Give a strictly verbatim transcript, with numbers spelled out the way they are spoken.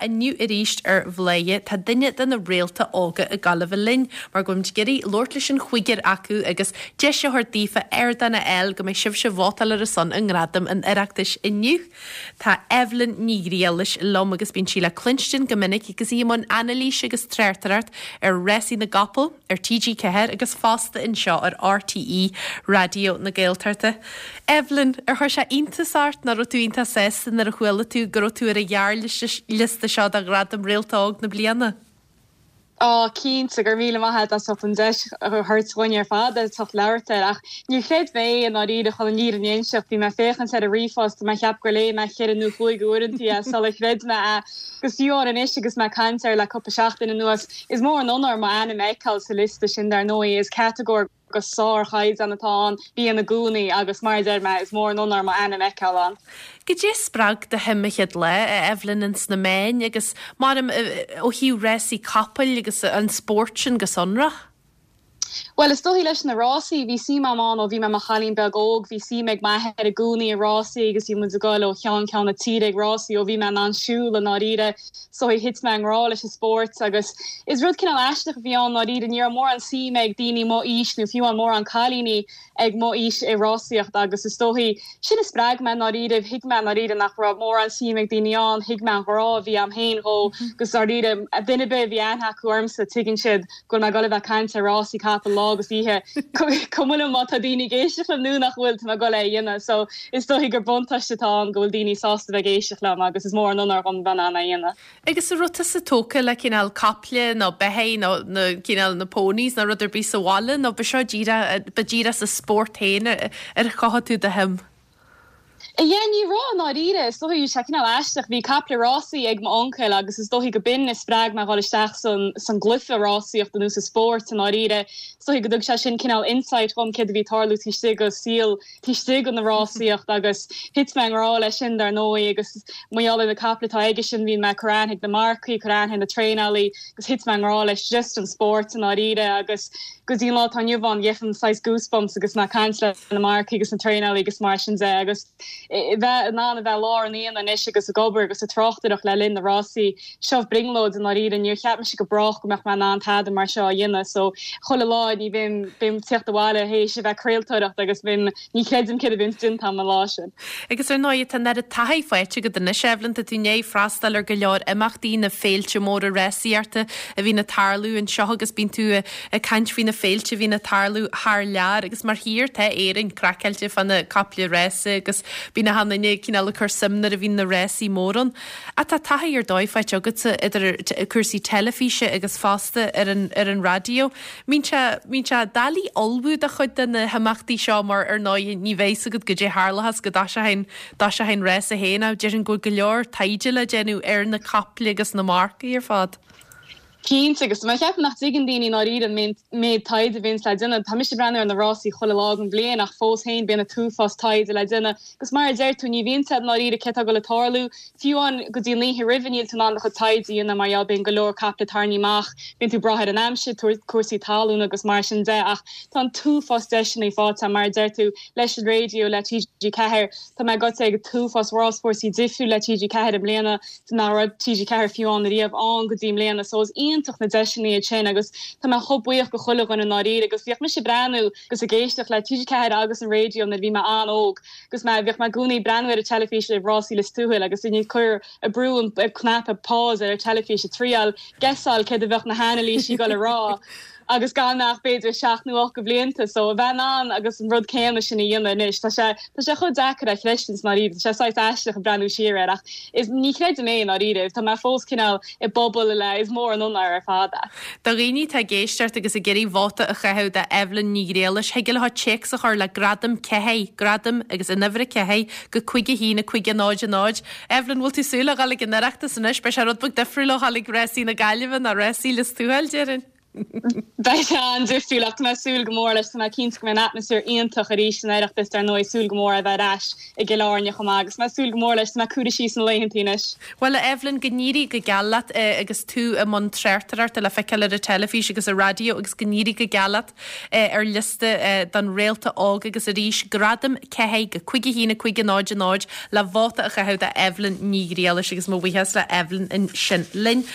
aniu i ríist ar bhléie tá duine den na réalta ága a galbhalinn mar gom geirí Lord sin chuigear acu agus de se thirtífa ar danna eil go mé sibh se bhátal ar a son an gradam an ireachtas iniu. Tá Evelyn nígrialis lom agus bín síle Clinston gomininic agus ímon Annalise agus Treirtarart ar Resí na Gapel ar T G Ceheir agus fásta in seo ar R T E radio na Gaeltarta. Evelyn, ar chuir se intasart na ru tú inta sesan ar a chuile tú gur tú ar a ghear lista seo a gradam réaltág na bliana? Á cín sa gur míle maithe a so an deis thuirthain ar fad a tucht leirte ach ní chéad mé an áí a chu an nír an éonseach bhí me féchan sé a rifást me cheap go lé me chéad an nó chuig goúintí a sal chréid me a gus fiúar an is agus me cancer le cuppa seachtain an nuas is mór an onar má anna meáil sa lista sin dar nói is categór agus sár chaid an atá bí an na gúnaí agus mar deir me is mór an onar má anna meáil an. Go dé sprag de himimechiad le a Evelyn ins na main agus mar ó hiú Resí capel agus an sport sin go sonra? Well, is stohí leis na Rossi, hí si ma man ó bhí me ma chalín begóg, hí si meid maithe a gúnaí a Rossi agus hí mu a gáil ó chean cean na tíre Rossi ó bhí me an siúil an áíre, so hí hit me an rá leis a sport agus is rud cin leisteach bhí an áíre níor mór an si meid daoine mó is nu fiú an mór an chalíní ag mó is i Rossiíocht agus is stohí sin is sprag me áíre hiic me áíre nach ra mór an si meid daoine an hiic me an rá bhí am héin ó gus áíre a duine be bhí anha cuarmsa tuiginn siad go me golah caiinte Rossi cap agus ihe cumna mat a dini géisteach le nú nach bhfuil me go le dhéine, so is stohí gur buntaistetá an gohfuil daoine sásta bheith géisteach le agus is mór an anar an banana dhéine. Agus a ruta sa tóca le cinál caple nó behéin nó cinál na pónís na ruidir bí sa bhála nó be seo díra sa sport héine ar chaá tú de him. Ja ní rá ná ire is stohí se cin leisteach hí capla Rossi ag má oncail agus is stohí go bin is sprag me gáisteach san san glufa Rossiíocht den ús a sport an áíre stohí go dug se sin cinál insight chum cid bhí tarlú tíiste go síl tíiste an na Rossiíocht agus hit me rá lei sin dar nói agus muall na caplatá aige sin bhí me corán ag na marcaí corán hen na trainalí agus hit me rá leis just an sport an áíre agus gus dí lá tan jobhan jefan sais goosebumps agus na cansle na marcaí agus na trainalí agus mar sin ze agus bheit ná a bheith lá an íon an is agus a gobar agus a trochtach le linn na Rossi seoh bringlód an áí an níor cheap me si go brach go meach me ná tad mar seo dhéine, so chola láid ní bhím bhím tíocht bháile hééis se bheith creaaltóirecht agus bhím ní chéidim cid a bhín sin tam lá sin. Agus ar náid tan ar a taithhaite go duna seflann a tú né freistal ar go leor imachtaí na féilte mór a Resíarta a bhí na tarlú an seo agus bín tú a caiint hí na féilte hí na tarlú th lear agus mar hir te éan craceilte fan na capla Resi agus bí na hanna cin le chur simnar a bhín na Resí móran. A tá taí ar dóidfeit agus idir cuasaí telefíe agus fásta ar an radio. Mín se dalí olbú a chud den na haachtaí seo mar ar ná ní bhééis agad go dé hálahas go dá se hain Res a héana, dear an go go leor taide le genú ar na capla agus na marcaí ar fad. Keen agus me heb nach zigen die na ri mé taide vin le dinne ha mis brenner an na Rossi cholle lagen bleen nach fós hein ben a túfast taide le dinne gus mar er toen je vin na ri ke go tarlu fi an go die le rivenil ten an taide na mar ja ben galoor kapte tarni maach bin tú brahe an amse cuasi talún agus mar sin de ach tan túfast de fa mar der tú leis radio le T G ceir Tá me got ag túfast Rossforsi difu le T G ceir am lena na T G ceir fiú an riamh an go dim lena sos toch na deisina sin agus tá me chopbuoch go cholle an an áí agus bhíoh me se brenn gus a géisteach le T G ceir agus an radio na bhí me an óg gus me bhíoh me gúnaí brenn a telefíe le Rossí le stúil agus in chur a brú an knap a pás ar telefíe trial gesáil ce a bheith na hanalí si go le rá. agus gan nach beidir seach nu go blianta so bheit an agus an rud céime sin dhéana is Tá sé se chu dechar a chleistens mar ríd se sáit eisteach brenn sireach is ní créid mé a ríidir Tá me fós cinál i bobbal le is mór an onar ar fada. Tá rií tá géisteart agus a geirí bháta a cheheh de Evelyn níréalas heigil ha check a chuir le gradam cehé gradam agus in nefir cehé go chuige hína chuige náid a náid. Evelyn bhil tú súla galig in nachta san is be se rud bug defriúla chalig Resí na gaiilehn a Resí le túhail dearan. Bei an dufúlacht me súl gomór leis ma kins go atmosfér ionintach a ríéis éirecht is ar nói súl gomór a bheit as i geláne chomagus me súl gomór leis na cuada sí an leihantíis. Well Evelyn gníri go galat agus tú a man tretarart le feiceile a telefís agus a radio agus gníri go galat ar liste dan réalta ág agus a ríis gradam cehéig go chuige hína chuige náid a náid le bháta a chahead a Evelyn nígréala agus má bhuihes le Evelyn in sin linn.